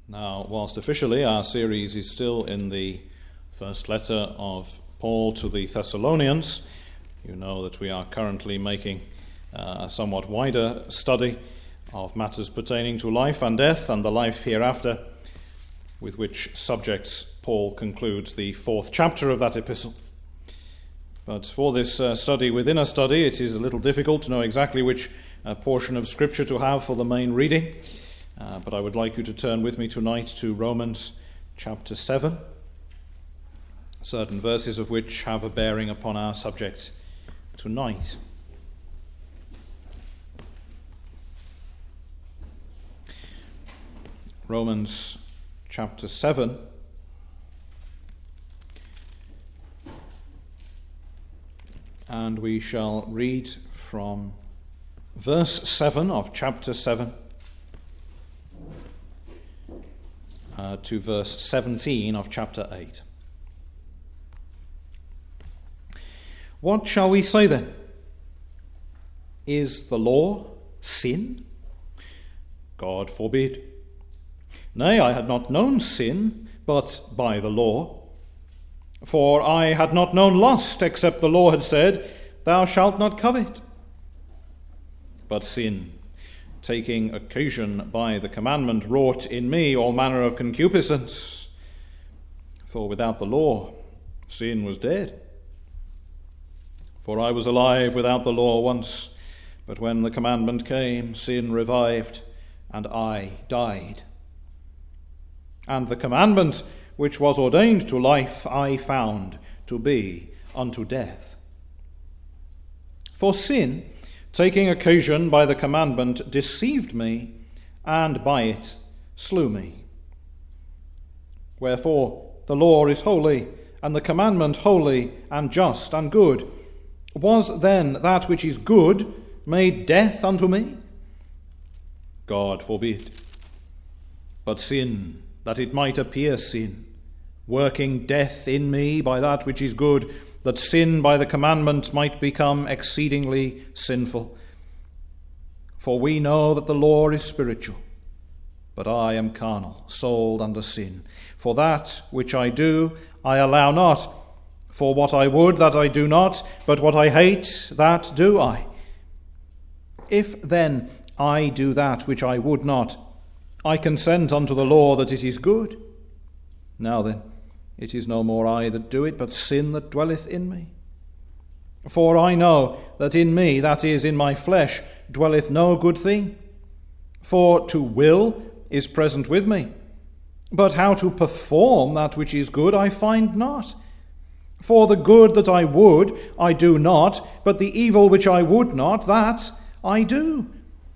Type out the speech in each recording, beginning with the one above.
Now, whilst officially our series is still in the first letter of Paul to the Thessalonians, you know that we are currently making a somewhat wider study of matters pertaining to life and death and the life hereafter, with which subjects Paul concludes the fourth chapter of that epistle. But for this study within a study, it is a little difficult to know exactly which portion of Scripture to have for the main reading. But I would like you to turn with me tonight to Romans chapter 7, certain verses of which have a bearing upon our subject tonight. Romans chapter 7. And we shall read from verse 7 of chapter 7 to verse 17 of chapter 8. What shall we say then? Is the law sin? God forbid. Nay, I had not known sin, but by the law. For I had not known lust, except the law had said, Thou shalt not covet. But sin, taking occasion by the commandment, wrought in me all manner of concupiscence. For without the law, sin was dead. For I was alive without the law once, but when the commandment came, sin revived, and I died. And the commandment which was ordained to life I found to be unto death. For sin, taking occasion by the commandment, deceived me, and by it slew me. Wherefore the law is holy, and the commandment holy, and just, and good. Was then that which is good made death unto me? God forbid. But sin, that it might appear sin, working death in me by that which is good, that sin by the commandment might become exceedingly sinful. For we know that the law is spiritual, but I am carnal, sold under sin. For that which I do, I allow not. For what I would, that I do not, but what I hate, that do I. If then I do that which I would not, I consent unto the law that it is good. Now then, it is no more I that do it, but sin that dwelleth in me. For I know that in me, that is, in my flesh, dwelleth no good thing. For to will is present with me, but how to perform that which is good I find not. For the good that I would, I do not, but the evil which I would not, that I do.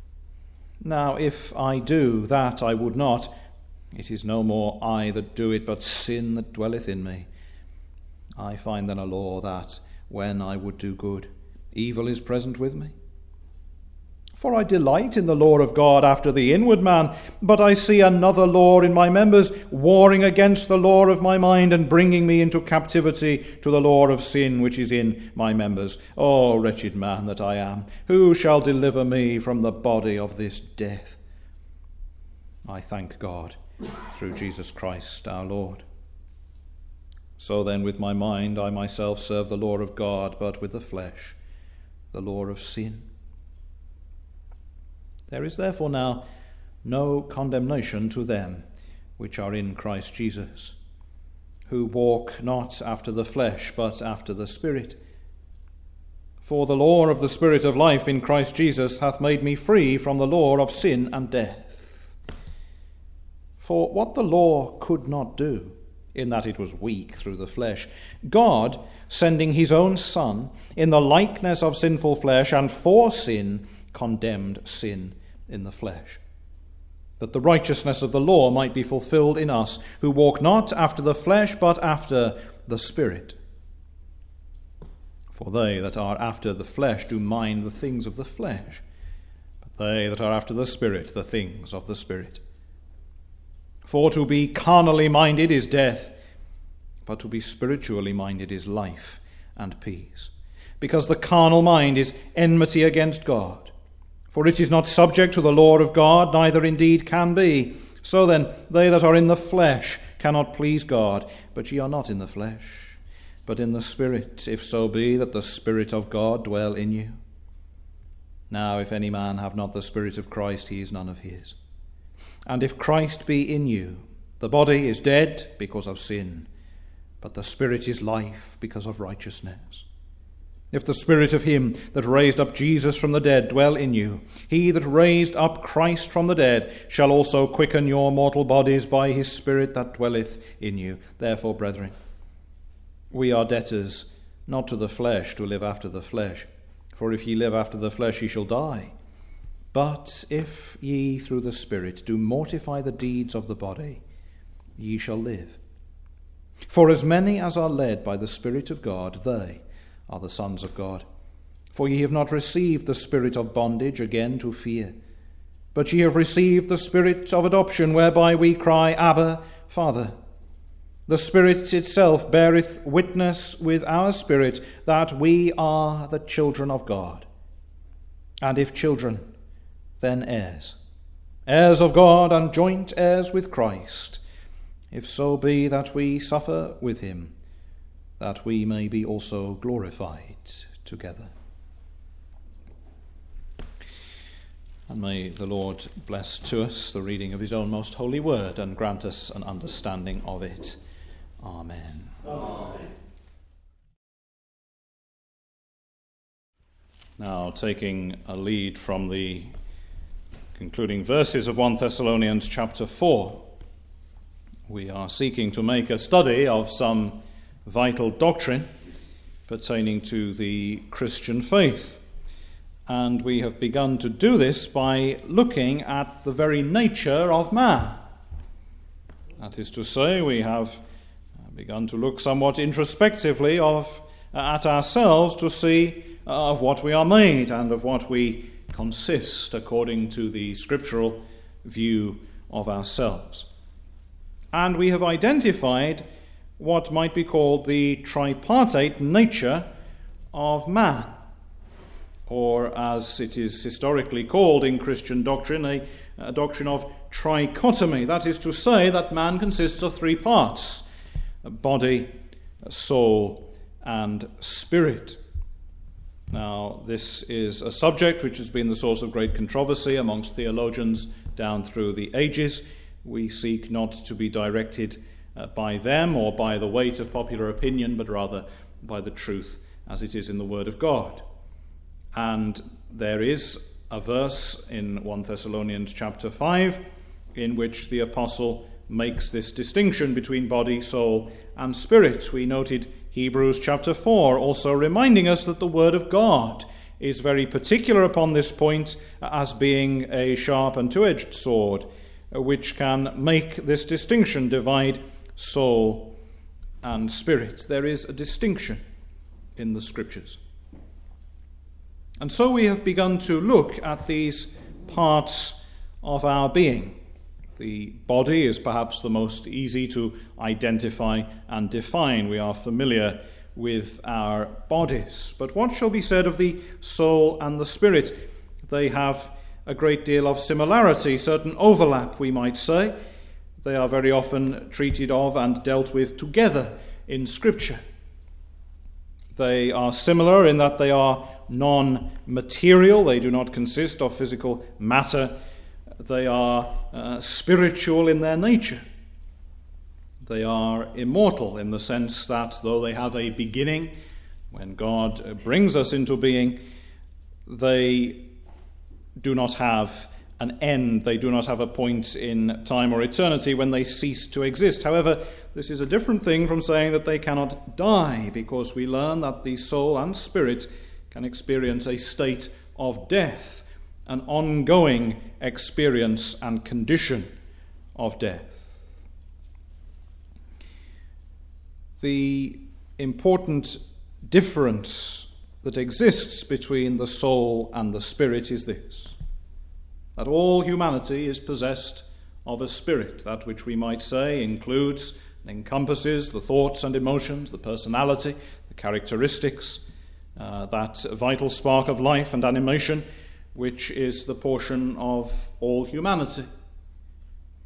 Now if I do that I would not, it is no more I that do it, but sin that dwelleth in me. I find then a law that, when I would do good, evil is present with me. For I delight in the law of God after the inward man, but I see another law in my members, warring against the law of my mind, and bringing me into captivity to the law of sin which is in my members. O wretched man that I am, who shall deliver me from the body of this death? I thank God through Jesus Christ our Lord. So then with my mind I myself serve the law of God, but with the flesh the law of sin. There is therefore now no condemnation to them which are in Christ Jesus, who walk not after the flesh, but after the Spirit. For the law of the Spirit of life in Christ Jesus hath made me free from the law of sin and death. For what the law could not do, in that it was weak through the flesh, God, sending his own Son, in the likeness of sinful flesh, and for sin, condemned sin in the flesh, that the righteousness of the law might be fulfilled in us, who walk not after the flesh, but after the Spirit. For they that are after the flesh do mind the things of the flesh, but they that are after the Spirit the things of the Spirit. For to be carnally minded is death, but to be spiritually minded is life and peace. Because the carnal mind is enmity against God. For it is not subject to the law of God, neither indeed can be. So then, they that are in the flesh cannot please God, but ye are not in the flesh, but in the Spirit, if so be that the Spirit of God dwell in you. Now if any man have not the Spirit of Christ, he is none of his. And if Christ be in you, the body is dead because of sin, but the Spirit is life because of righteousness. If the Spirit of him that raised up Jesus from the dead dwell in you, he that raised up Christ from the dead shall also quicken your mortal bodies by his Spirit that dwelleth in you. Therefore, brethren, we are debtors not to the flesh to live after the flesh. For if ye live after the flesh, ye shall die. But if ye through the Spirit do mortify the deeds of the body, ye shall live. For as many as are led by the Spirit of God, they are the sons of God. For ye have not received the spirit of bondage again to fear, but ye have received the Spirit of adoption, whereby we cry, Abba, Father. The Spirit itself beareth witness with our spirit that we are the children of God. And if children, then heirs, heirs of God and joint heirs with Christ, if so be that we suffer with him, that we may be also glorified together. And may the Lord bless to us the reading of his own most holy word and grant us an understanding of it. Amen. Amen. Now, taking a lead from the concluding verses of 1 Thessalonians chapter 4, we are seeking to make a study of some vital doctrine pertaining to the Christian faith. And we have begun to do this by looking at the very nature of man. That is to say, we have begun to look somewhat introspectively at ourselves to see of what we are made and of what we consist according to the scriptural view of ourselves. And we have identified what might be called the tripartite nature of man, or as it is historically called in Christian doctrine, a doctrine of trichotomy. That is to say that man consists of three parts: body, soul, and spirit. Now, this is a subject which has been the source of great controversy amongst theologians down through the ages. We seek not to be directed by them or by the weight of popular opinion, but rather by the truth as it is in the Word of God. And there is a verse in 1 Thessalonians chapter 5 in which the apostle makes this distinction between body, soul, and spirit. We noted Hebrews chapter 4 also reminding us that the Word of God is very particular upon this point as being a sharp and two-edged sword, which can make this distinction, divide soul and spirit. There is a distinction in the Scriptures. And so we have begun to look at these parts of our being. The body is perhaps the most easy to identify and define. We are familiar with our bodies. But what shall be said of the soul and the spirit? They have a great deal of similarity, certain overlap, we might say. They are very often treated of and dealt with together in Scripture. They are similar in that they are non-material. They do not consist of physical matter. They are spiritual in their nature. They are immortal in the sense that though they have a beginning, when God brings us into being, they do not have an end. They do not have a point in time or eternity when they cease to exist. However, this is a different thing from saying that they cannot die, because we learn that the soul and spirit can experience a state of death, an ongoing experience and condition of death. The important difference that exists between the soul and the spirit is this: that all humanity is possessed of a spirit, that which we might say includes and encompasses the thoughts and emotions, the personality, the characteristics, that vital spark of life and animation, which is the portion of all humanity.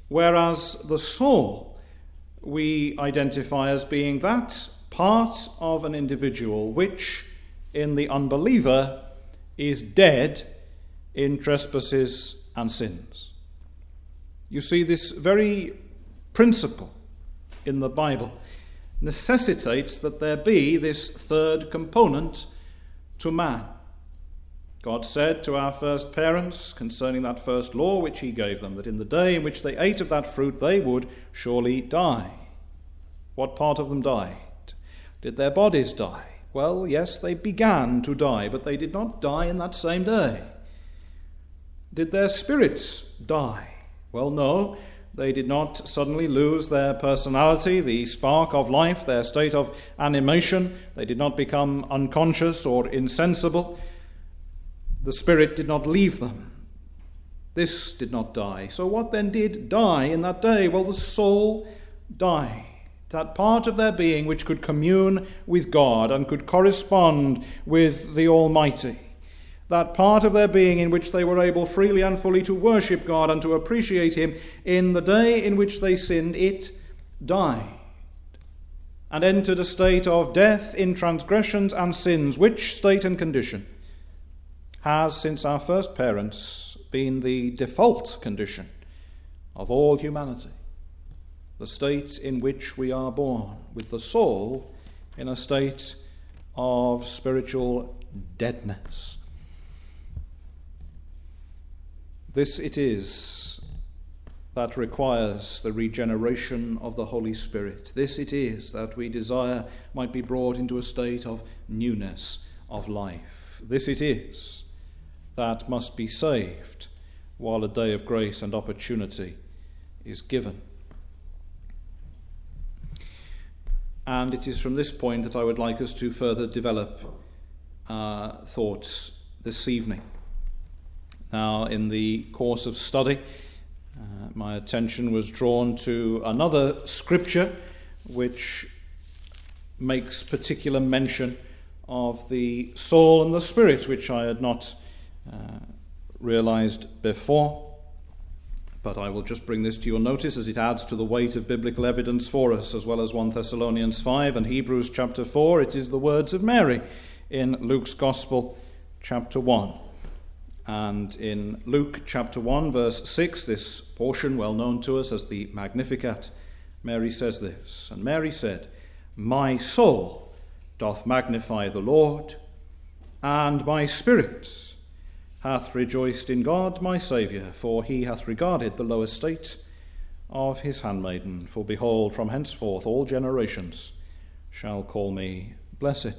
whereas the soul we identify as being that part of an individual which, in the unbeliever, is dead in trespasses and sins. You see, this very principle in the Bible necessitates that there be this third component to man. God said to our first parents concerning that first law which he gave them, that in the day in which they ate of that fruit they would surely die. What part of them died? Did their bodies die? Well, yes, they began to die, but they did not die in that same day. Did their spirits die? Well, no, they did not suddenly lose their personality, the spark of life, their state of animation. They did not become unconscious or insensible. The spirit did not leave them. This did not die. So what then did die in that day? Well, the soul died. That part of their being which could commune with God and could correspond with the Almighty. That part of their being in which they were able freely and fully to worship God and to appreciate him. In the day in which they sinned, it died and entered a state of death in transgressions and sins, which state and condition has, since our first parents, been the default condition of all humanity. The state in which we are born, with the soul in a state of spiritual deadness. This it is that requires the regeneration of the Holy Spirit. This it is that we desire might be brought into a state of newness of life. This it is that must be saved while a day of grace and opportunity is given. And it is from this point that I would like us to further develop our thoughts this evening. Now, in the course of study, my attention was drawn to another scripture which makes particular mention of the soul and the spirit, which I had not realized before. But I will just bring this to your notice as it adds to the weight of biblical evidence for us, as well as 1 Thessalonians 5 and Hebrews chapter 4. It is the words of Mary in Luke's Gospel, chapter 1. And in Luke chapter 1, verse 6, this portion well known to us as the Magnificat, Mary says this, and Mary said, "My soul doth magnify the Lord, and my spirit hath rejoiced in God my Saviour, for he hath regarded the low estate of his handmaiden. For behold, from henceforth all generations shall call me blessed."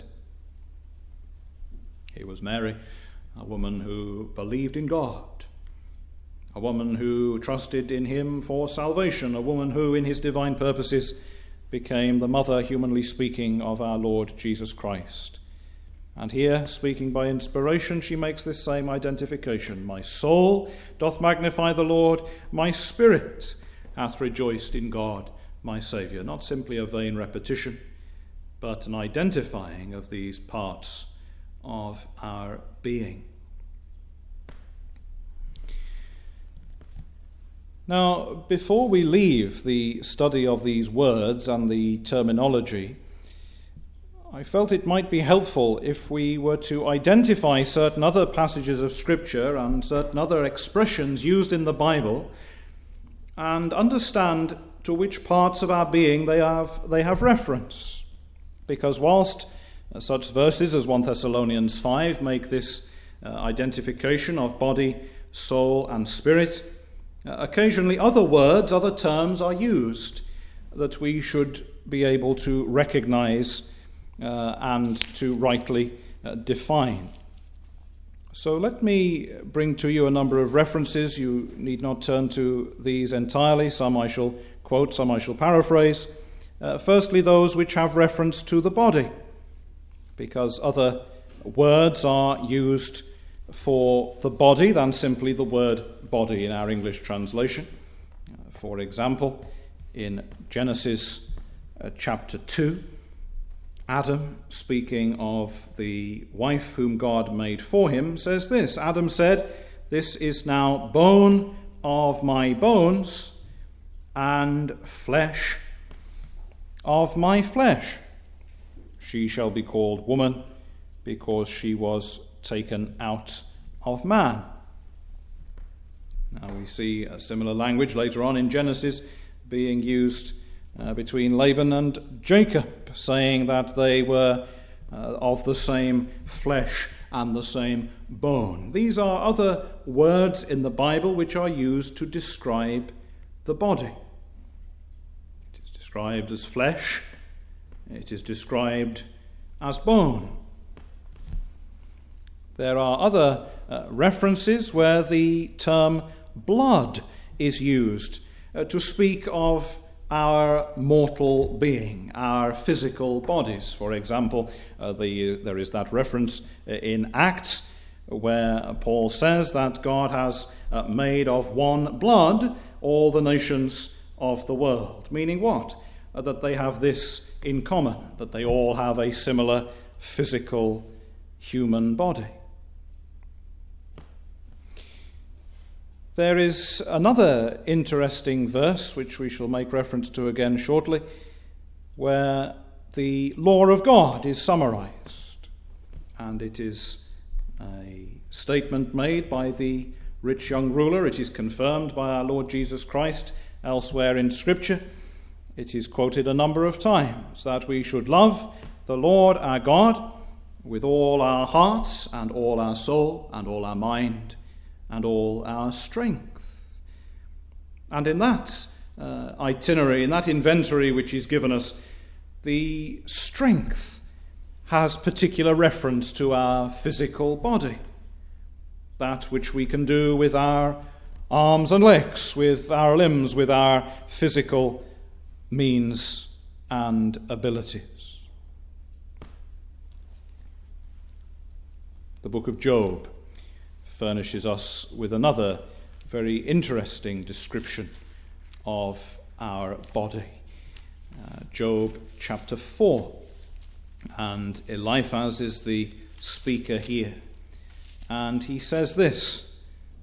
Here was Mary, a woman who believed in God, a woman who trusted in him for salvation, a woman who in his divine purposes became the mother, humanly speaking, of our Lord Jesus Christ. And here, speaking by inspiration, she makes this same identification. My soul doth magnify the Lord, my spirit hath rejoiced in God, my Saviour. Not simply a vain repetition, but an identifying of these parts of our being. Now, before we leave the study of these words and the terminology, I felt it might be helpful if we were to identify certain other passages of Scripture and certain other expressions used in the Bible and understand to which parts of our being they have reference. Because whilst such verses as 1 Thessalonians 5 make this identification of body, soul, and spirit, occasionally other words, other terms are used that we should be able to recognize and to rightly define. So let me bring to you a number of references. You need not turn to these entirely. Some I shall quote, some I shall paraphrase. Firstly, those which have reference to the body, because other words are used for the body than simply the word body in our English translation. For example, in Genesis chapter 2, Adam, speaking of the wife whom God made for him, says this. Adam said, "This is now bone of my bones and flesh of my flesh. She shall be called woman, because she was taken out of man. Now we see a similar language later on in Genesis being used between Laban and Jacob, saying that they were of the same flesh and the same bone. These are other words in the Bible which are used to describe the body. It is described as flesh. It is described as bone. There are other references where the term blood is used to speak of our mortal being, our physical bodies. For example, there is that reference in Acts where Paul says that God has made of one blood all the nations of the world. Meaning what? That they have this in common, that they all have a similar physical human body. There is another interesting verse, which we shall make reference to again shortly, where the law of God is summarized. And it is a statement made by the rich young ruler. It is confirmed by our Lord Jesus Christ elsewhere in Scripture. It is quoted a number of times, that we should love the Lord our God with all our hearts and all our soul and all our mind and all our strength. And in that itinerary, in that inventory which is given us, the strength has particular reference to our physical body. That which we can do with our arms and legs, with our limbs, with our physical means and abilities. The book of Job furnishes us with another very interesting description of our body. Job chapter 4, and Eliphaz is the speaker here. And he says this,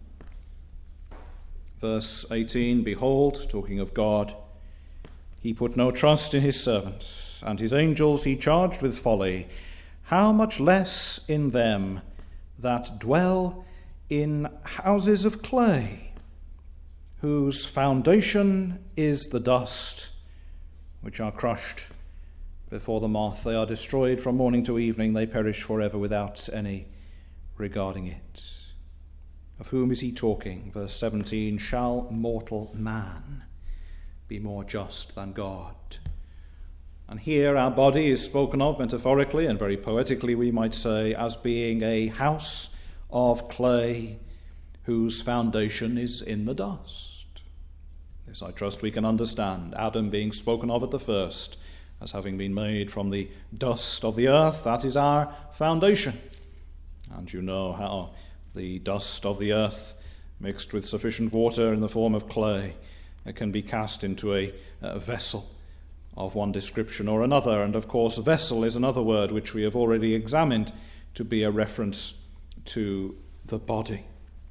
verse 18, "Behold," talking of God, "he put no trust in his servants, and his angels he charged with folly. How much less in them that dwell in houses of clay, whose foundation is the dust, which are crushed before the moth. They are destroyed from morning to evening. They perish forever without any regarding it." Of whom is he talking? Verse 17, "Shall mortal man be more just than God?" And here our body is spoken of metaphorically and very poetically, we might say, as being a house of clay whose foundation is in the dust. This I trust we can understand. Adam being spoken of at the first as having been made from the dust of the earth, that is our foundation. And you know how the dust of the earth, mixed with sufficient water in the form of clay, can be cast into a vessel of one description or another. And of course, vessel is another word which we have already examined to be a reference to the body.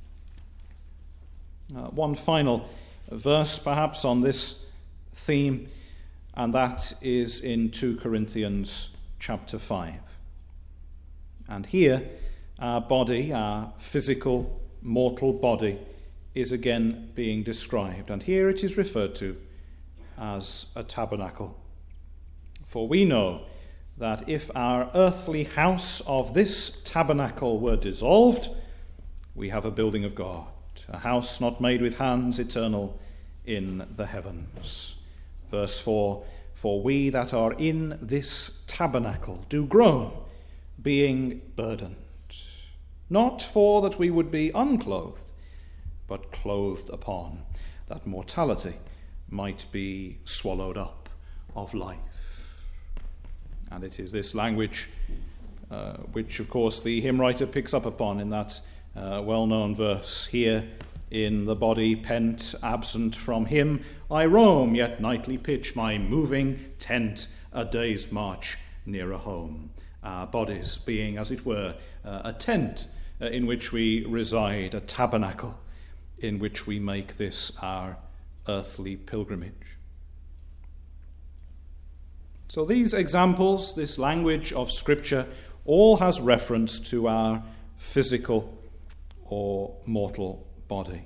One final verse perhaps on this theme, and that is in 2 Corinthians chapter 5. And here our body, our physical mortal body, is again being described, and here it is referred to as a tabernacle. For we know that if our earthly house of this tabernacle were dissolved, we have a building of God, a house not made with hands, eternal in the heavens. Verse 4, "For we that are in this tabernacle do groan, being burdened, not for that we would be unclothed, but clothed upon, that mortality might be swallowed up of life." And it is this language which, of course, the hymn writer picks up upon in that well-known verse. "Here in the body pent, absent from him, I roam, yet nightly pitch my moving tent a day's march nearer home." Our bodies being, as it were, a tent in which we reside, a tabernacle in which we make this our earthly pilgrimage. So these examples, this language of Scripture, all has reference to our physical or mortal body.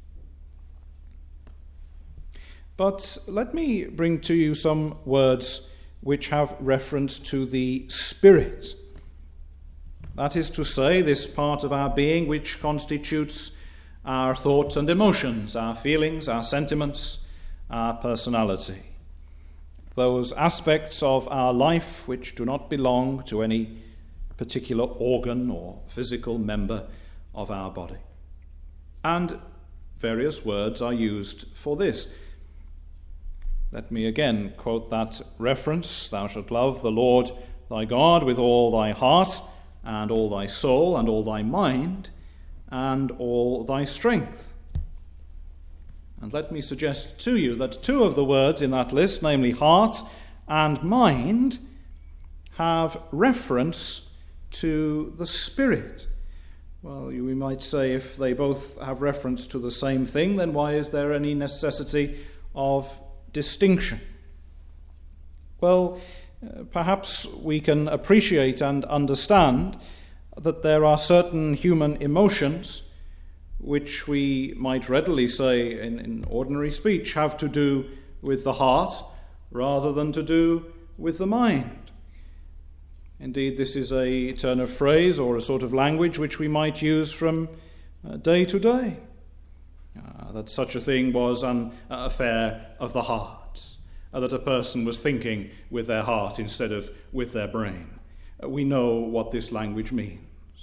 But let me bring to you some words which have reference to the spirit. That is to say, this part of our being which constitutes our thoughts and emotions, our feelings, our sentiments, our personality. Those aspects of our life which do not belong to any particular organ or physical member of our body. And various words are used for this. Let me again quote that reference: "Thou shalt love the Lord thy God with all thy heart, and all thy soul, and all thy mind, and all thy strength." And let me suggest to you that two of the words in that list, namely heart and mind, have reference to the Spirit. Well, we might say, if they both have reference to the same thing, then why is there any necessity of distinction? Well, perhaps we can appreciate and understand that there are certain human emotions which we might readily say in ordinary speech have to do with the heart rather than to do with the mind. Indeed, this is a turn of phrase or a sort of language which we might use from day to day. That such a thing was an affair of the heart, that a person was thinking with their heart instead of with their brain. We know what this language means.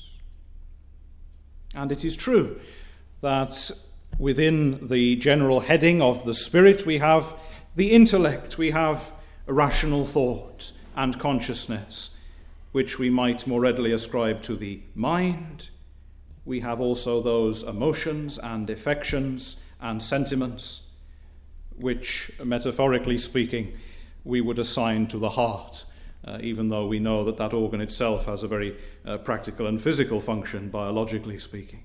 And it is true that within the general heading of the spirit we have the intellect, we have rational thought and consciousness, which we might more readily ascribe to the mind. We have also those emotions and affections and sentiments, which, metaphorically speaking, we would assign to the heart, even though we know that that organ itself has a very practical and physical function, biologically speaking.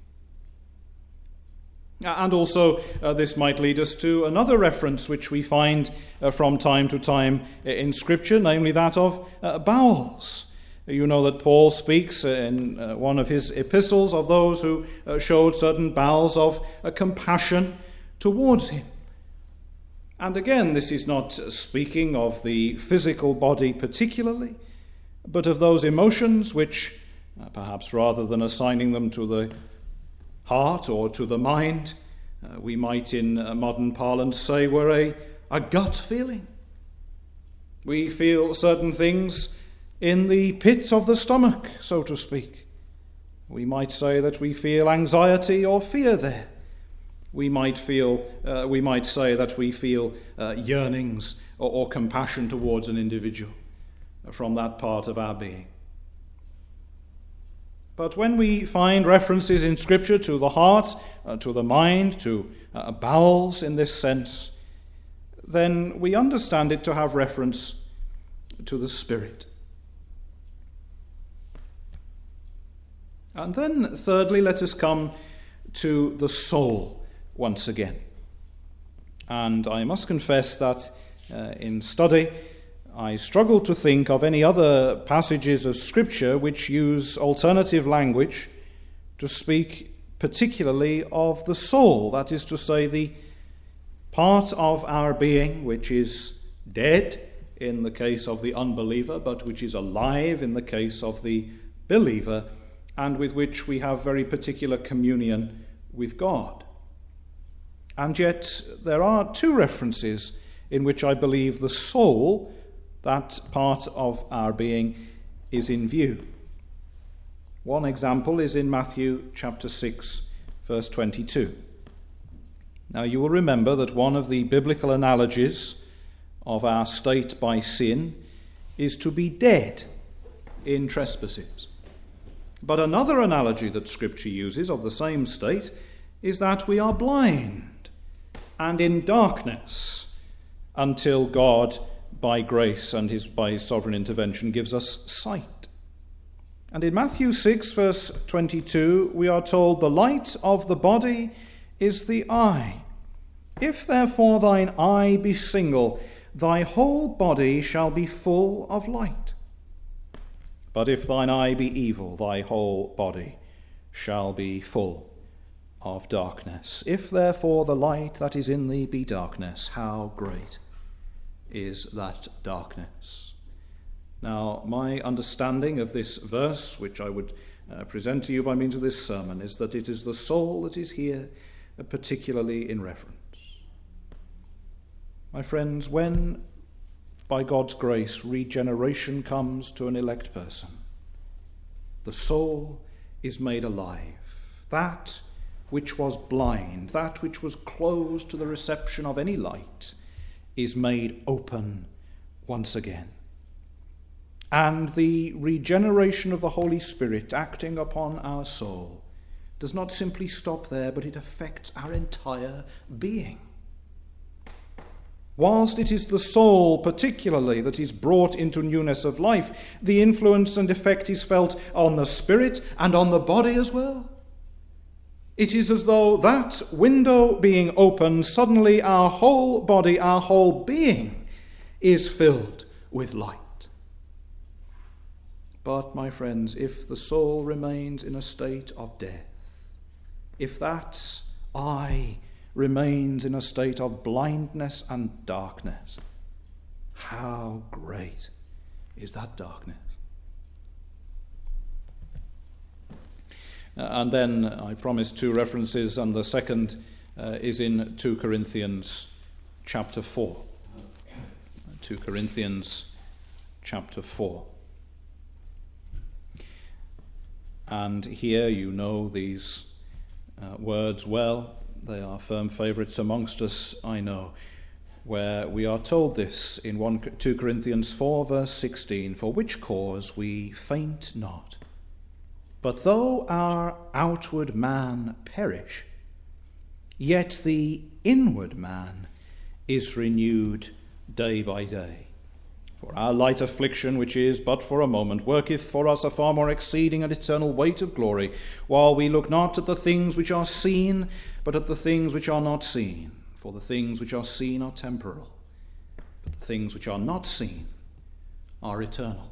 And also, this might lead us to another reference which we find from time to time in Scripture, namely that of bowels. You know that Paul speaks in one of his epistles of those who showed certain bowels of compassion towards him. And again, this is not speaking of the physical body particularly, but of those emotions which, perhaps rather than assigning them to the heart or to the mind, we might in modern parlance say were a gut feeling. We feel certain things in the pit of the stomach, so to speak. We might say that we feel anxiety or fear there. We might say that we feel yearnings or compassion towards an individual from that part of our being. But when we find references in Scripture to the heart, to the mind, to bowels in this sense, then we understand it to have reference to the Spirit. And then, thirdly, let us come to the soul once again. And I must confess that in study, I struggle to think of any other passages of Scripture which use alternative language to speak particularly of the soul, that is to say, the part of our being which is dead in the case of the unbeliever, but which is alive in the case of the believer, and with which we have very particular communion with God. And yet there are two references in which I believe the soul, that part of our being, is in view. One example is in Matthew chapter 6, verse 22. Now you will remember that one of the biblical analogies of our state by sin is to be dead in trespasses. But another analogy that Scripture uses of the same state is that we are blind and in darkness until God, by grace and by his sovereign intervention, gives us sight. And in Matthew 6, verse 22, we are told the light of the body is the eye. If therefore thine eye be single, thy whole body shall be full of light. But if thine eye be evil, thy whole body shall be full of darkness. If therefore the light that is in thee be darkness, how great is that darkness? Now, my understanding of this verse, which I would present to you by means of this sermon, is that it is the soul that is here particularly in reference. My friends, when by God's grace regeneration comes to an elect person, the soul is made alive. That which was blind, that which was closed to the reception of any light, is made open once again. And the regeneration of the Holy Spirit acting upon our soul does not simply stop there, but it affects our entire being. Whilst it is the soul particularly that is brought into newness of life, the influence and effect is felt on the spirit and on the body as well. It is as though that window being opened, suddenly our whole body, our whole being is filled with light. But, my friends, if the soul remains in a state of death, if that eye remains in a state of blindness and darkness, how great is that darkness? And then I promised 2 references, and the second is in 2 Corinthians chapter 4. 2 Corinthians chapter 4. And here you know these words well. They are firm favourites amongst us, I know, where we are told this in 2 Corinthians 4, verse 16, "For which cause we faint not. But though our outward man perish, yet the inward man is renewed day by day. For our light affliction, which is but for a moment, worketh for us a far more exceeding and eternal weight of glory, while we look not at the things which are seen, but at the things which are not seen. For the things which are seen are temporal, but the things which are not seen are eternal."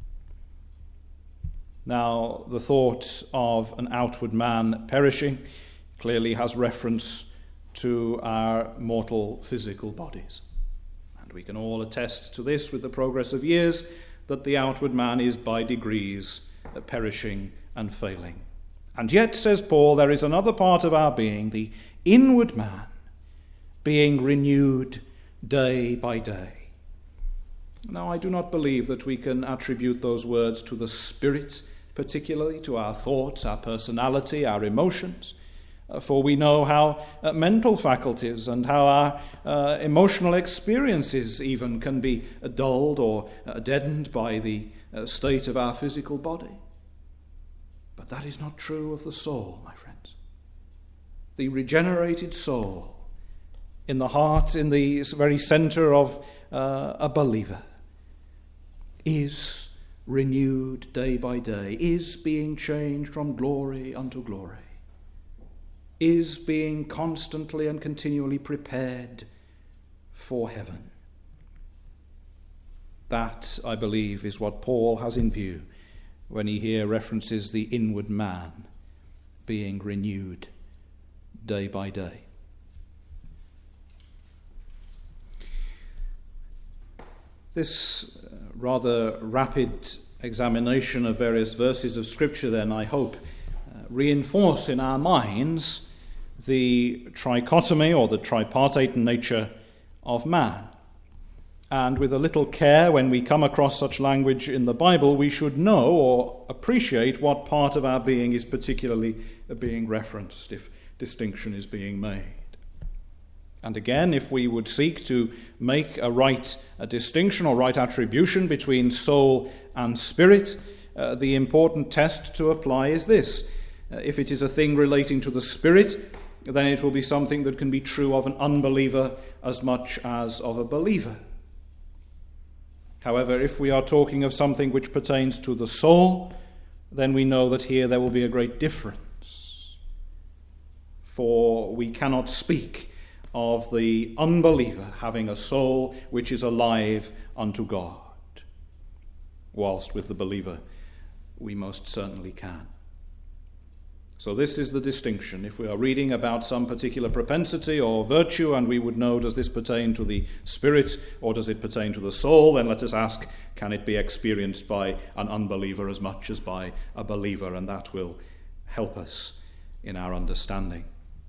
Now, the thought of an outward man perishing clearly has reference to our mortal physical bodies. And we can all attest to this with the progress of years, that the outward man is by degrees perishing and failing. And yet, says Paul, there is another part of our being, the inward man, being renewed day by day. Now, I do not believe that we can attribute those words to the Spirit, particularly to our thoughts, our personality, our emotions, for we know how mental faculties and how our emotional experiences even can be dulled or deadened by the state of our physical body. But that is not true of the soul, my friends. The regenerated soul in the heart, in the very center of a believer, is renewed day by day, is being changed from glory unto glory, is being constantly and continually prepared for heaven. That, I believe, is what Paul has in view when he here references the inward man being renewed day by day. This rather rapid examination of various verses of Scripture, then, I hope, reinforce in our minds the trichotomy or the tripartite nature of man. And with a little care, when we come across such language in the Bible, we should know or appreciate what part of our being is particularly being referenced, if distinction is being made. And again, if we would seek to make a distinction or right attribution between soul and spirit, the important test to apply is this. If it is a thing relating to the spirit, then it will be something that can be true of an unbeliever as much as of a believer. However, if we are talking of something which pertains to the soul, then we know that here there will be a great difference. For we cannot speak of the unbeliever having a soul which is alive unto God, whilst with the believer we most certainly can. So this is the distinction. If we are reading about some particular propensity or virtue and we would know, does this pertain to the spirit or does it pertain to the soul, then let us ask, can it be experienced by an unbeliever as much as by a believer? And that will help us in our understanding.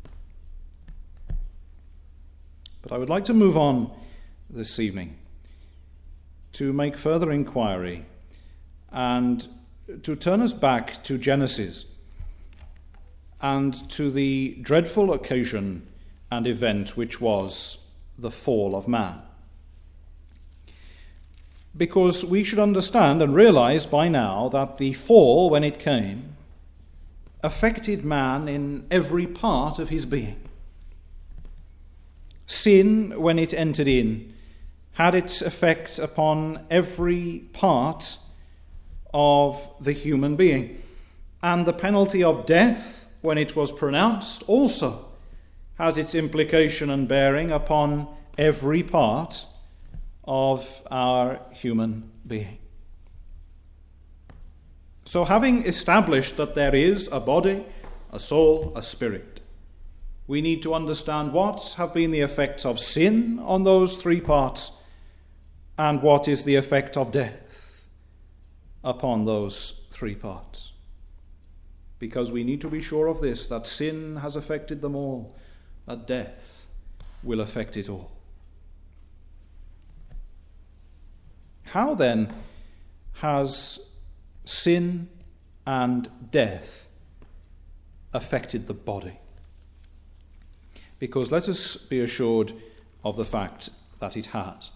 But I would like to move on this evening to make further inquiry and to turn us back to Genesis and to the dreadful occasion and event which was the fall of man. Because we should understand and realize by now that the fall, when it came, affected man in every part of his being. Sin, when it entered in, had its effect upon every part of the human being. And the penalty of death, when it was pronounced, also has its implication and bearing upon every part of our human being. So having established that there is a body, a soul, a spirit, we need to understand what have been the effects of sin on those three parts and what is the effect of death upon those three parts. Because we need to be sure of this, that sin has affected them all, that death will affect it all. How then has sin and death affected the body? Because let us be assured of the fact that it has.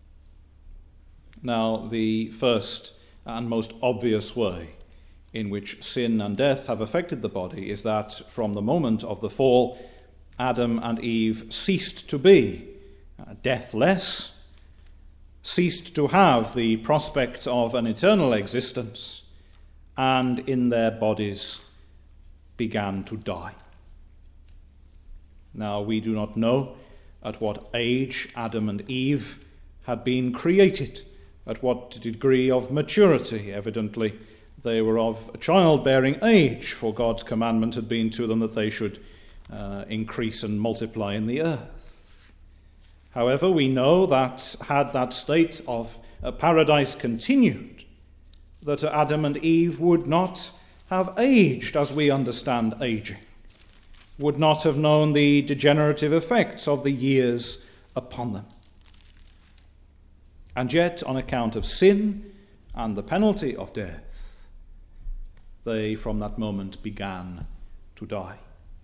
Now, the first and most obvious way in which sin and death have affected the body is that from the moment of the fall, Adam and Eve ceased to be deathless, ceased to have the prospect of an eternal existence, and in their bodies began to die. Now, we do not know at what age Adam and Eve had been created, at what degree of maturity. Evidently, they were of a childbearing age, for God's commandment had been to them that they should increase and multiply in the earth. However, we know that had that state of paradise continued, that Adam and Eve would not have aged as we understand aging, would not have known the degenerative effects of the years upon them. And yet, on account of sin and the penalty of death, they from that moment began to die.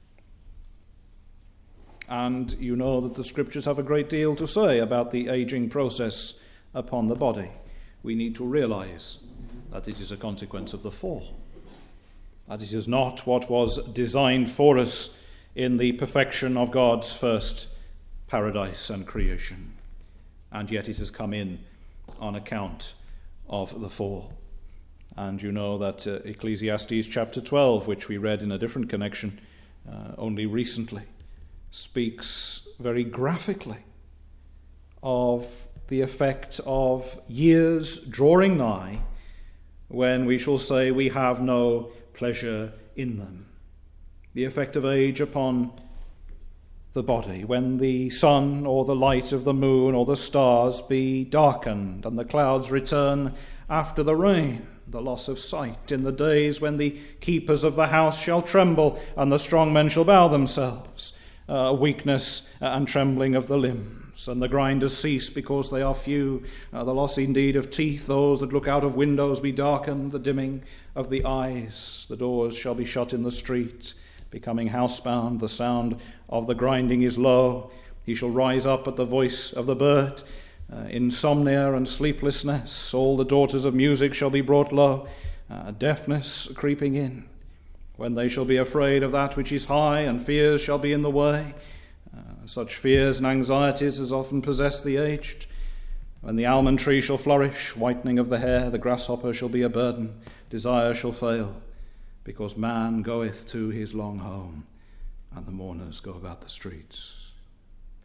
And you know that the scriptures have a great deal to say about the aging process upon the body. We need to realize that it is a consequence of the fall, that it is not what was designed for us in the perfection of God's first paradise and creation, and yet it has come in on account of the fall. And you know that Ecclesiastes chapter 12, which we read in a different connection only recently, speaks very graphically of the effect of years drawing nigh, when we shall say we have no pleasure in them. The effect of age upon the body, when the sun or the light of the moon or the stars be darkened and the clouds return after the rain, the loss of sight, in the days when the keepers of the house shall tremble and the strong men shall bow themselves, weakness and trembling of the limbs, and the grinders cease because they are few, the loss indeed of teeth, those that look out of windows be darkened, the dimming of the eyes, the doors shall be shut in the street, becoming housebound, the sound of the grinding is low, he shall rise up at the voice of the bird, insomnia and sleeplessness, all the daughters of music shall be brought low, deafness creeping in, when they shall be afraid of that which is high, and fears shall be in the way, such fears and anxieties as often possess the aged. When the almond tree shall flourish, whitening of the hair, the grasshopper shall be a burden, desire shall fail, because man goeth to his long home, and the mourners go about the streets.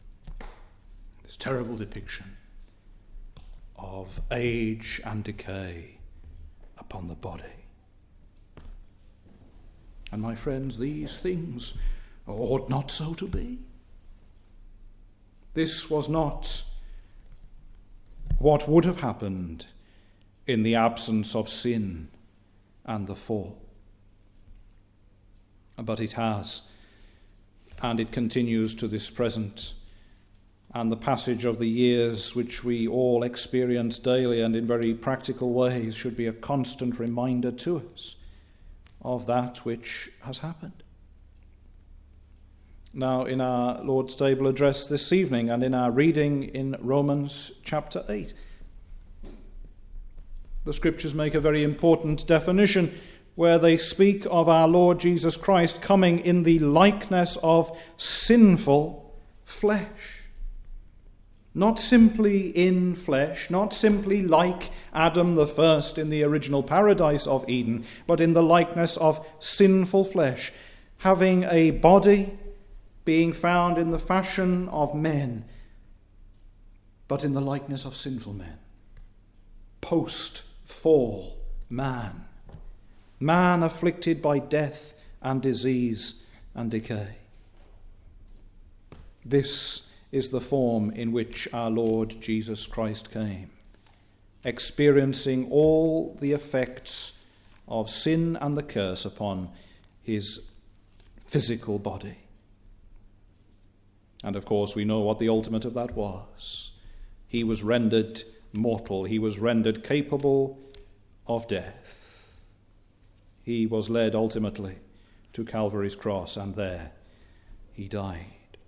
this terrible depiction of age and decay upon the body. And my friends, these things ought not so to be. This was not what would have happened in the absence of sin and the fall. But it has, and it continues to this present. And the passage of the years which we all experience daily and in very practical ways should be a constant reminder to us of that which has happened. Now, in our Lord's Table address this evening and in our reading in Romans chapter 8, the Scriptures make a very important definition where they speak of our Lord Jesus Christ coming in the likeness of sinful flesh. Not simply in flesh, not simply like Adam the first in the original paradise of Eden, but in the likeness of sinful flesh, having a body being found in the fashion of men, but in the likeness of sinful men. Post-fall man. Man afflicted by death and disease and decay. This is the form in which our Lord Jesus Christ came, experiencing all the effects of sin and the curse upon his physical body. And of course we know what the ultimate of that was. He was rendered mortal. He was rendered capable of death. He was led ultimately to Calvary's cross, and there he died.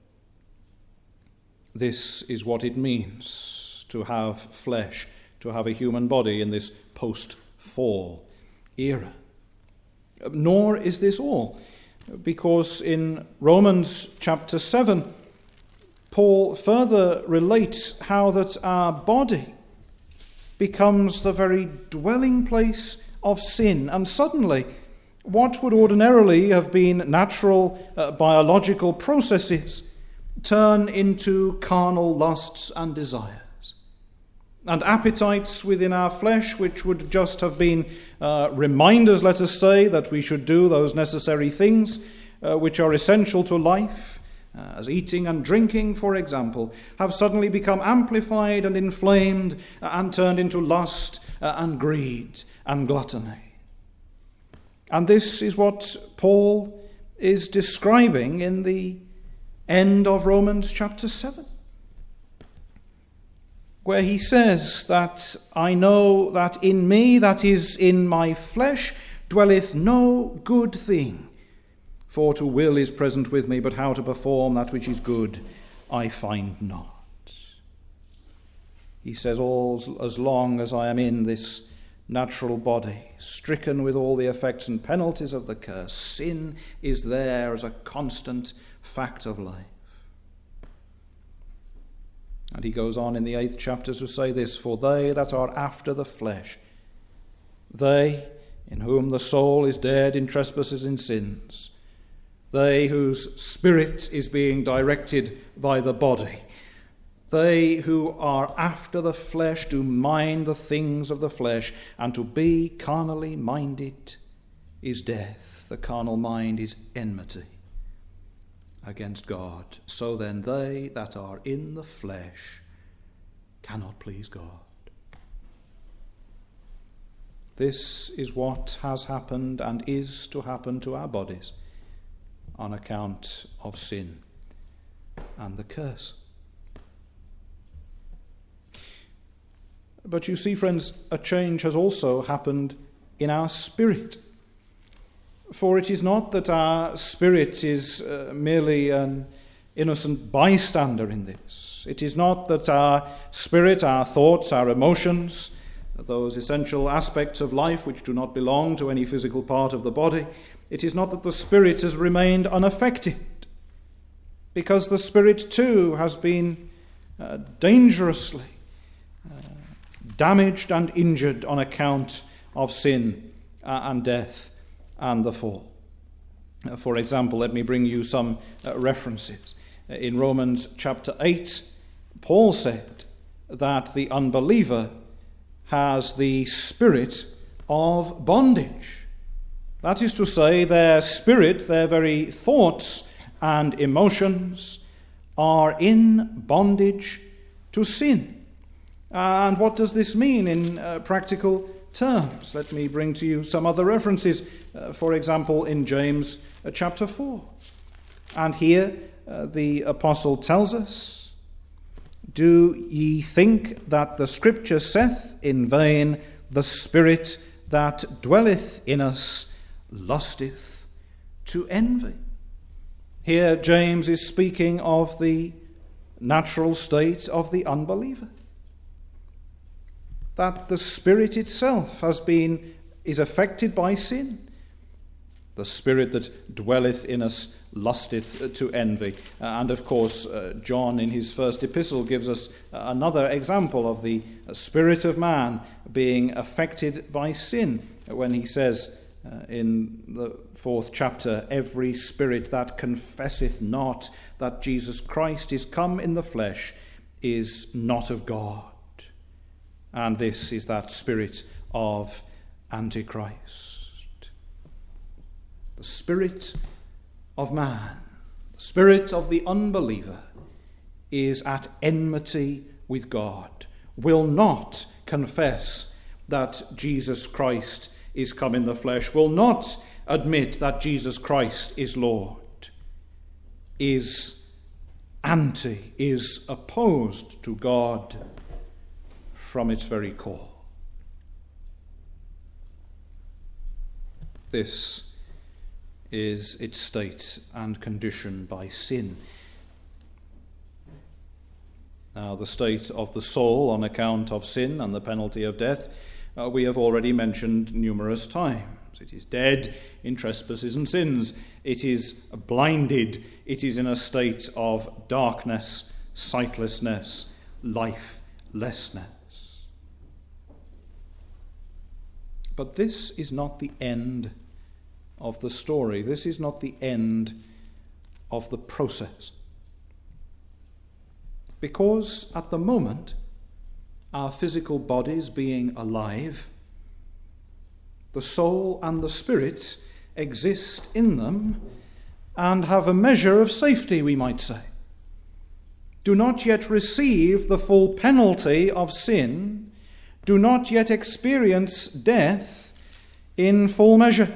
This is what it means to have flesh, to have a human body in this post-fall era. Nor is this all, because in Romans chapter 7, Paul further relates how that our body becomes the very dwelling place of sin, and suddenly what would ordinarily have been natural biological processes turn into carnal lusts and desires, and appetites within our flesh which would just have been reminders, let us say, that we should do those necessary things which are essential to life, as eating and drinking, for example, have suddenly become amplified and inflamed and turned into lust and greed and gluttony. And this is what Paul is describing in the end of Romans chapter 7, where he says that I know that in me, that is, in my flesh, dwelleth no good thing. For to will is present with me, but how to perform that which is good I find not. He says, all as long as I am in this natural body, stricken with all the effects and penalties of the curse, sin is there as a constant fact of life. And he goes on in the 8th chapter to say this, for they that are after the flesh, they in whom the soul is dead in trespasses and sins, they whose spirit is being directed by the body, they who are after the flesh do mind the things of the flesh, and to be carnally minded is death. The carnal mind is enmity against God. So then they that are in the flesh cannot please God. This is what has happened and is to happen to our bodies on account of sin and the curse. But you see, friends, a change has also happened in our spirit. For it is not that our spirit is merely an innocent bystander in this. It is not that our spirit, our thoughts, our emotions, those essential aspects of life which do not belong to any physical part of the body, it is not that the spirit has remained unaffected, because the spirit too has been dangerously damaged and injured on account of sin and death and the fall. For example, let me bring you some references. In Romans chapter 8, Paul said that the unbeliever has the spirit of bondage. That is to say, their spirit, their very thoughts and emotions are in bondage to sin. And what does this mean in practical terms? Let me bring to you some other references. For example, in James chapter 4. And here the apostle tells us, "Do ye think that the Scripture saith in vain, the Spirit that dwelleth in us lusteth to envy?" Here James is speaking of the natural state of the unbeliever. That the Spirit itself is affected by sin. The Spirit that dwelleth in us lusteth to envy. And of course, John in his first epistle gives us another example of the spirit of man being affected by sin when he says in the 4th chapter, "Every spirit that confesseth not that Jesus Christ is come in the flesh is not of God." And this is that spirit of Antichrist. The spirit of man, the spirit of the unbeliever, is at enmity with God, will not confess that Jesus Christ is come in the flesh, will not admit that Jesus Christ is Lord, is opposed to God from its very core. This is its state and condition by sin. Now, the state of the soul on account of sin and the penalty of death, we have already mentioned numerous times. It is dead in trespasses and sins. It is blinded. It is in a state of darkness, sightlessness, lifelessness. But this is not the end of the story. This is not the end of the process. Because at the moment, our physical bodies being alive, the soul and the spirit exist in them and have a measure of safety, we might say. Do not yet receive the full penalty of sin, do not yet experience death in full measure.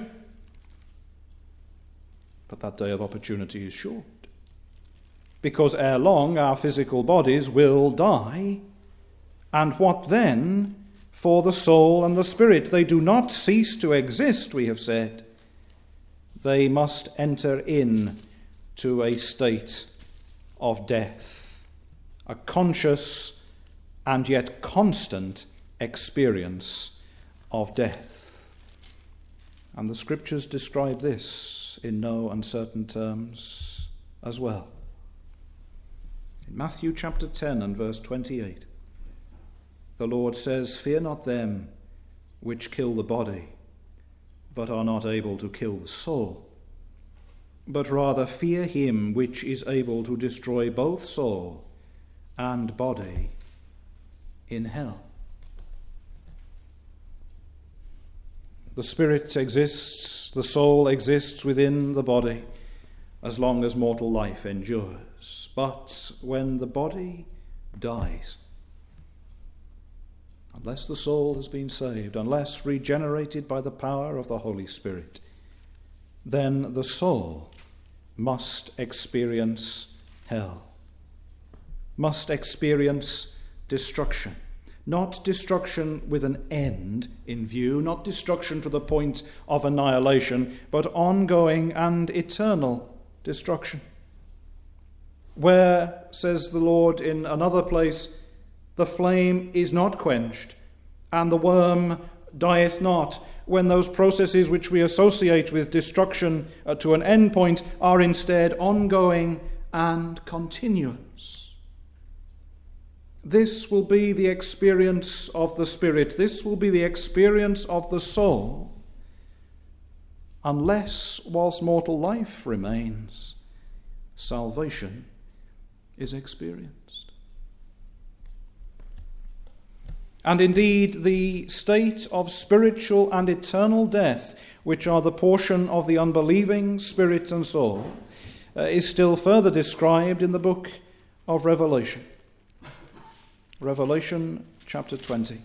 But that day of opportunity is short. Because ere long our physical bodies will die. And what then for the soul and the spirit? They do not cease to exist, we have said. They must enter in to a state of death, a conscious and yet constant experience of death. And the Scriptures describe this in no uncertain terms as well. In Matthew chapter 10 and verse 28, the Lord says, "Fear not them which kill the body, but are not able to kill the soul, but rather fear him which is able to destroy both soul and body in hell." The spirit exists, the soul exists within the body as long as mortal life endures. But when the body dies, unless the soul has been saved, unless regenerated by the power of the Holy Spirit, then the soul must experience hell, must experience destruction. Not destruction with an end in view, not destruction to the point of annihilation, but ongoing and eternal destruction. Where, says the Lord in another place, the flame is not quenched, and the worm dieth not, when those processes which we associate with destruction to an end point are instead ongoing and continuous. This will be the experience of the Spirit. This will be the experience of the soul, unless, whilst mortal life remains, salvation is experienced. and indeed the state of spiritual and eternal death, which are the portion of the unbelieving spirit and soul, is still further described in the book of Revelation. Revelation chapter 20.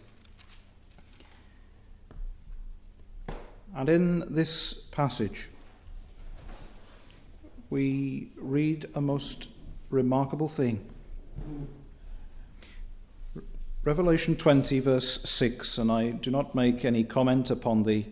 And in this passage, we read a most remarkable thing. Revelation 20, verse 6, and I do not make any comment upon the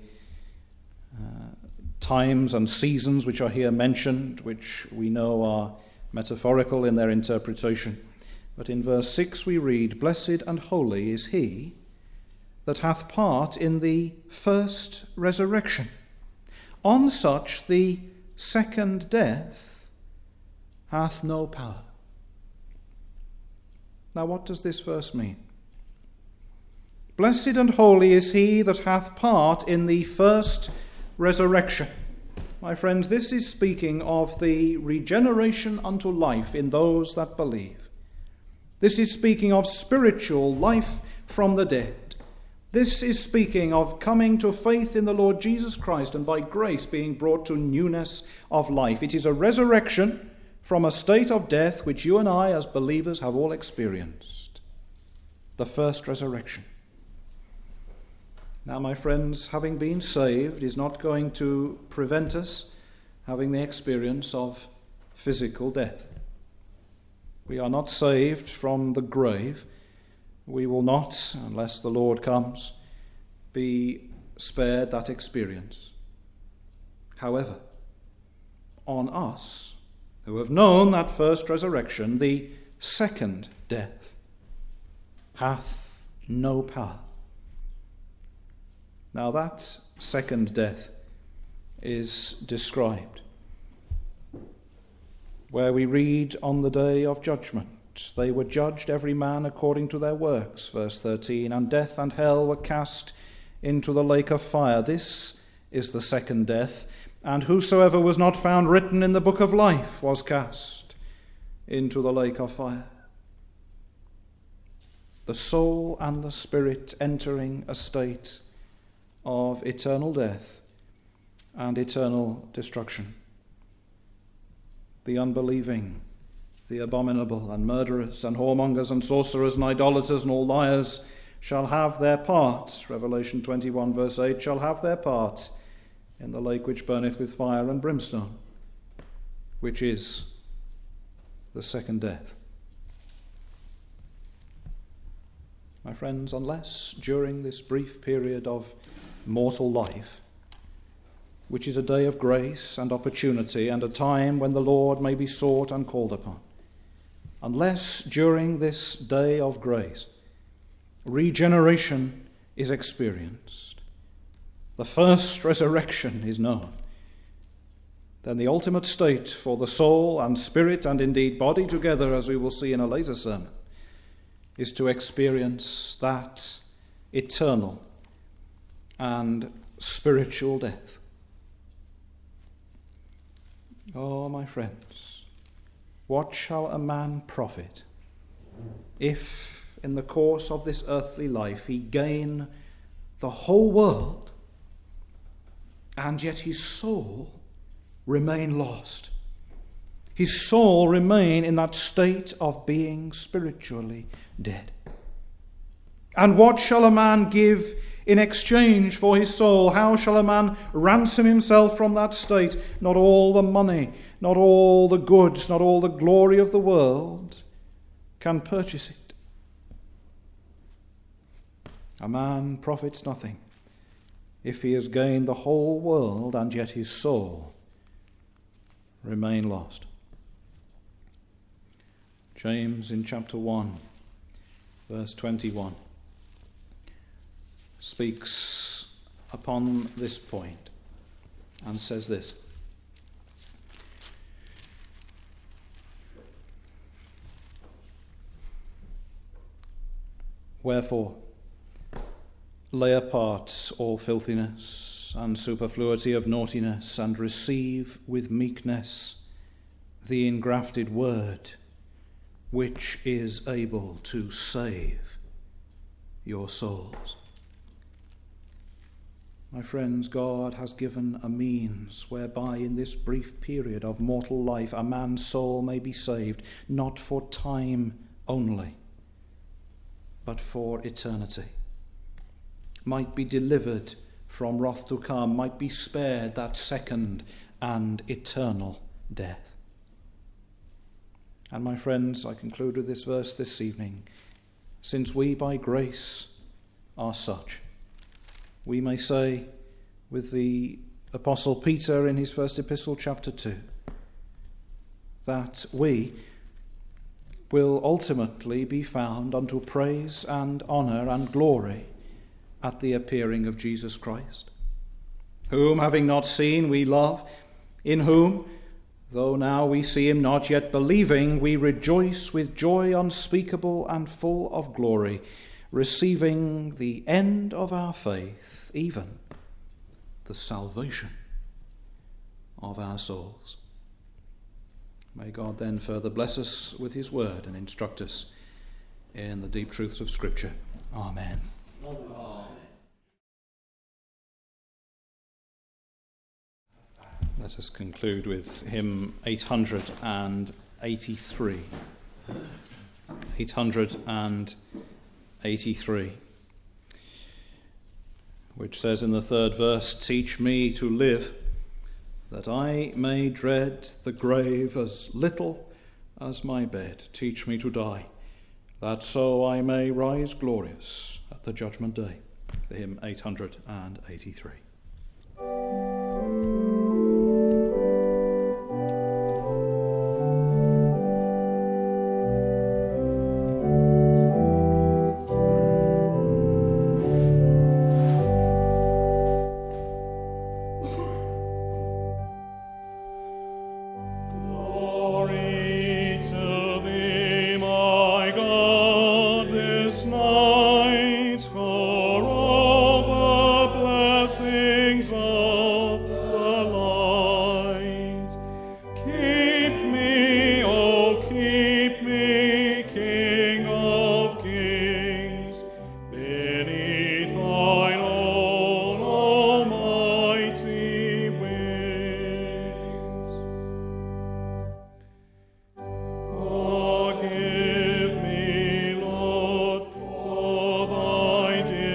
times and seasons which are here mentioned, which we know are metaphorical in their interpretation. But in verse 6 we read, "Blessed and holy is he that hath part in the first resurrection. On such the second death hath no power." Now what does this verse mean? Blessed and holy is he that hath part in the first resurrection. My friends, this is speaking of the regeneration unto life in those that believe. This is speaking of spiritual life from the dead. This is speaking of coming to faith in the Lord Jesus Christ and by grace being brought to newness of life. It is a resurrection from a state of death which you and I as believers have all experienced. The first resurrection. Now, my friends, having been saved is not going to prevent us having the experience of physical death. We are not saved from the grave. We will not, unless the Lord comes, be spared that experience. However, on us, who have known that first resurrection, the second death hath no power. Now that second death is described where we read on the day of judgment, "They were judged every man according to their works," verse 13, "and death and hell were cast into the lake of fire." This is the second death. "And whosoever was not found written in the book of life was cast into the lake of fire." The soul and the spirit entering a state of eternal death and eternal destruction. The unbelieving, the abominable, and murderers, and whoremongers, and sorcerers, and idolaters, and all liars shall have their part, Revelation 21, verse 8, shall have their part in the lake which burneth with fire and brimstone, which is the second death. My friends, unless during this brief period of mortal life, which is a day of grace and opportunity and a time when the Lord may be sought and called upon, unless during this day of grace regeneration is experienced, the first resurrection is known, then the ultimate state for the soul and spirit and indeed body together, as we will see in a later sermon, is to experience that eternal and spiritual death. Oh, my friends, what shall a man profit if in the course of this earthly life he gain the whole world and yet his soul remain lost? His soul remain in that state of being spiritually dead. And what shall a man give in exchange for his soul? How shall a man ransom himself from that state? Not all the money, not all the goods, not all the glory of the world can purchase it. A man profits nothing if he has gained the whole world and yet his soul remain lost. James in chapter 1, verse 21, speaks upon this point and says this: "Wherefore, lay apart all filthiness and superfluity of naughtiness, and receive with meekness the engrafted word, which is able to save your souls. My friends, God has given a means whereby in this brief period of mortal life a man's soul may be saved, not for time only, but for eternity, might be delivered from wrath to come, might be spared that second and eternal death. And my friends, I conclude with this verse this evening. Since we by grace are such, we may say with the Apostle Peter in his first epistle, chapter 2, that we will ultimately be found unto praise and honour and glory at the appearing of Jesus Christ, whom having not seen we love, in whom, though now we see him not, yet believing, we rejoice with joy unspeakable and full of glory, receiving the end of our faith, even the salvation of our souls. May God then further bless us with his word and instruct us in the deep truths of Scripture. Amen. Amen. Let us conclude with hymn 883. 883, which says in the third verse, "Teach me to live, that I may dread the grave as little as my bed. Teach me to die, that so I may rise glorious at the judgment day." The hymn 883. Forgive me, Lord, for thy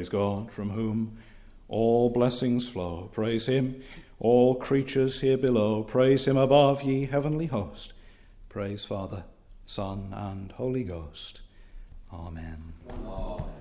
Praise God, from whom all blessings flow. Praise him, all creatures here below. Praise him above, ye heavenly host. Praise Father, Son, and Holy Ghost. Amen. Amen.